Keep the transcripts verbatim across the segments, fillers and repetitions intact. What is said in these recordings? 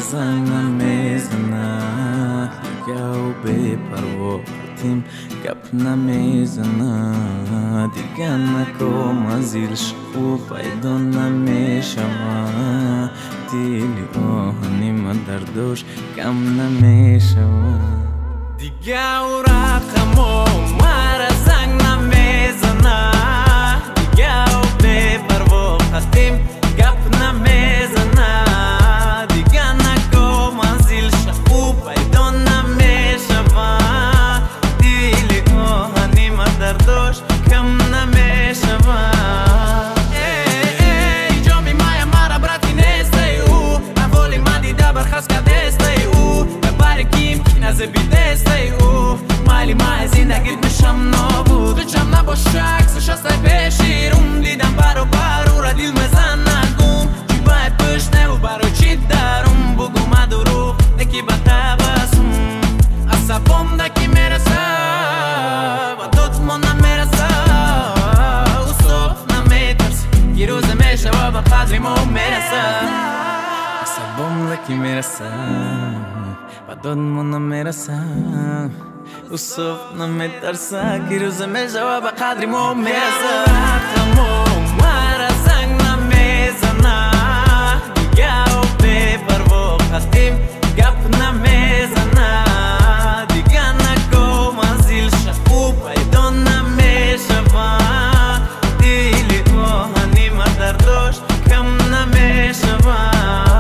زنگ نمیزنه دیگه و بی پرواتیم گپ نمیزنه دیگه نکم از ایلش او پیدا نمیشوه دیلی آهنیم دردوش کم نمیشوه دیگه او رقم و مرا زنگ نمیزنه دیگه و بی پرواتیم گپ نمیزنه دیگه نکم از ایلش او پیدا نمیشوه دیلی آهنیم دردوش کم نمیشوه نزه بی دسته او مالی مای زندگیت میشم نابود بچم نباش عکسش از تای پیشیرون دیدم برو برو را دیل مزن نگم چی باید پشنه و برو چی درم بگو ما دروغ نکی با تبسم عصبم دکی میرسه و دوت ما نمیرسه و صبح نمیترسه یه روز میشه و با قدری ما میرسه عصبم دکی میرسه و داد منو میرسم و صبح نمیترسم که روز میشه و به قدری مو میرسم رقم و مرا زنگ نمیزنه دیگه و بی پروا خطیم گپ نمیزنه دیگه نکم از ایلش او پیدا نمیشوه دیلی آهنیم دردوش کم نمیشوه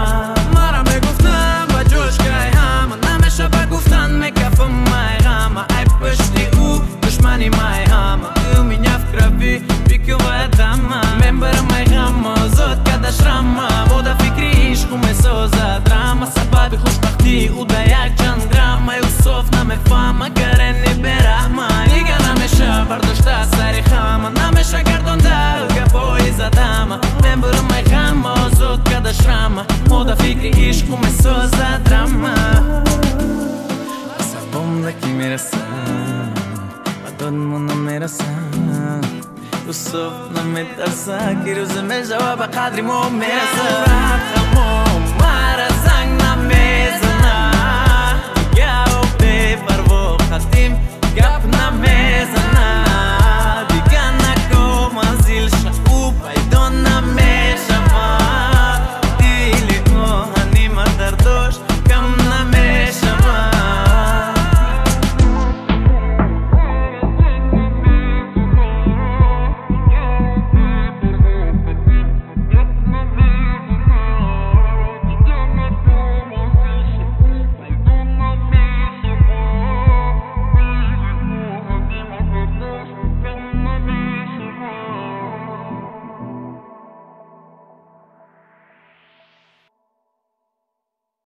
Money my hammer, u меня в крови пиковая дама. Мембер май гамма, зод когда шрама. Вода фикри ишку мы соза драма. Сабаби хушбахти удаяк джан грамма. И усов наме фама, гарен не берахма. Нига намеша бардошта сари хама. Намеша гардонда, габой задама. Мембер май гамма, зод когда шрама. Вода фикри ишку мы соза драма. Сабом леки мираса. داد منو میرسم و صبح نمیترسم که روز میشه و به قدری مو میرسم